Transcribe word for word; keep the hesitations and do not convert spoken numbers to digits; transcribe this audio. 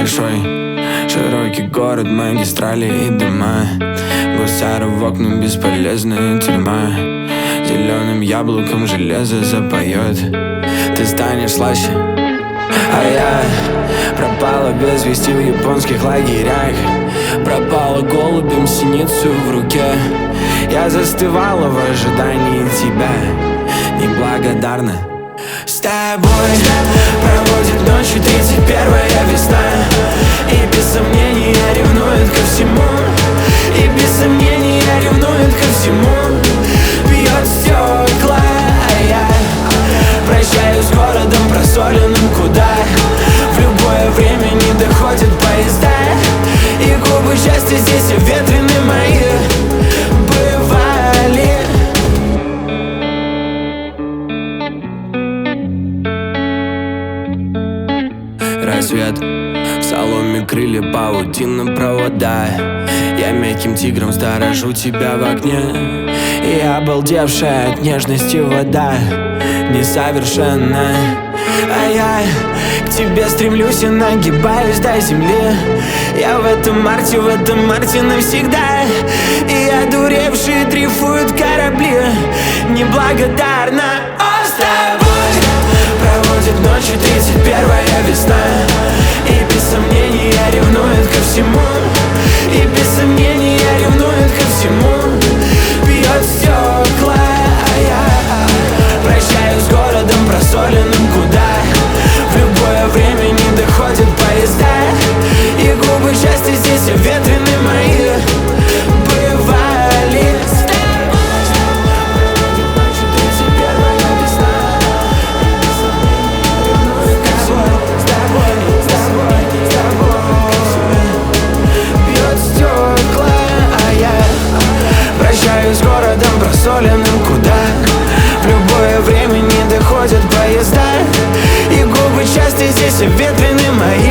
большой, широкий город, магистрали и дома. Гусары в окна, бесполезная тюрьма. Зеленым яблоком железо запоет. Ты станешь слаще, а я пропала без вести в японских лагерях. Пропала голубем синицу в руке. Я застывала в ожидании тебя, неблагодарна. С тобой проводит ночью тридцать первая весна. И без сомнения ревнует ко всему. И без сомнения ревнует ко всему. Бьет стекла, а я прощаюсь с городом просоленным, куда в любое время не доходят поезда. И губы счастья здесь ветрены мои бывали. Рассвет, в соломе крылья, паутина провода. Я мягким тигром сторожу тебя в окне. И обалдевшая от нежности вода несовершенна. А я к тебе стремлюсь и нагибаюсь до земли. Я в этом марте, в этом марте навсегда. И одуревшие дрейфуют корабли. Неблагодарна. О, с тобой проводит ночью тридцать первая весна. И без сомнения ревнует ко всему. И без сомнения ревнует ко всему. Бьет стекла, а я прощаюсь с городом просоленным, куда в любое время не доходят поезда. И губы счастья здесь ветрены мои бывали. С тобой проводит ночью тридцать первая весна. И без сомнения ревнует ко всему. С тобой, с тобой, с тобой бьет стекла, а я прощаюсь с городом просоленным, куда в любое время не доходят поезда. И губы счастья здесь ветрены мои